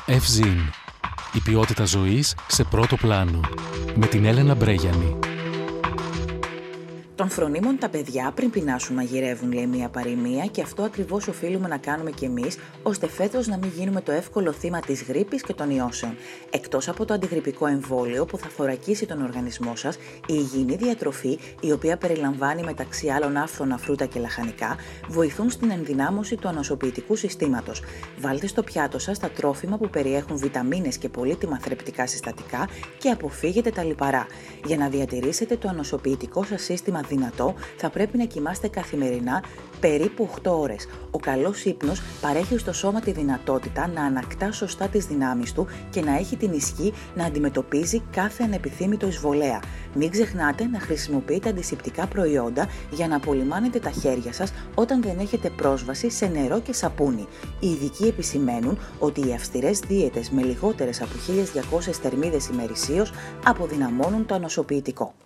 Ευζήν. Η ποιότητα ζωής σε πρώτο πλάνο. Με την Έλενα Μπρέγιανη. Των φρονίμων τα παιδιά πριν πεινάσουν μαγειρεύουν, λέει μία παροιμία, και αυτό ακριβώς οφείλουμε να κάνουμε κι εμείς, ώστε φέτος να μην γίνουμε το εύκολο θύμα της γρίπης και των ιώσεων. Εκτός από το αντιγρυπικό εμβόλιο που θα θωρακίσει τον οργανισμό σας, η υγιεινή διατροφή, η οποία περιλαμβάνει μεταξύ άλλων άφθονα φρούτα και λαχανικά, βοηθούν στην ενδυνάμωση του ανοσοποιητικού συστήματος. Βάλτε στο πιάτο σας τα τρόφιμα που περιέχουν βιταμίνες και πολύτιμα θρεπτικά συστατικά και αποφύγετε τα λιπαρά. Για να διατηρήσετε το ανοσοποιητικό σας σύστημα δυνατό, θα πρέπει να κοιμάστε καθημερινά περίπου 8 ώρες. Ο καλός ύπνος παρέχει στο σώμα τη δυνατότητα να ανακτά σωστά τις δυνάμεις του και να έχει την ισχύ να αντιμετωπίζει κάθε ανεπιθύμητο εισβολέα. Μην ξεχνάτε να χρησιμοποιείτε αντισηπτικά προϊόντα για να απολυμάνετε τα χέρια σας όταν δεν έχετε πρόσβαση σε νερό και σαπούνι. Οι ειδικοί επισημαίνουν ότι οι αυστηρές δίαιτες με λιγότερες από 1200 θερμίδες ημερησίως αποδυναμώνουν το ανοσοποιητικό.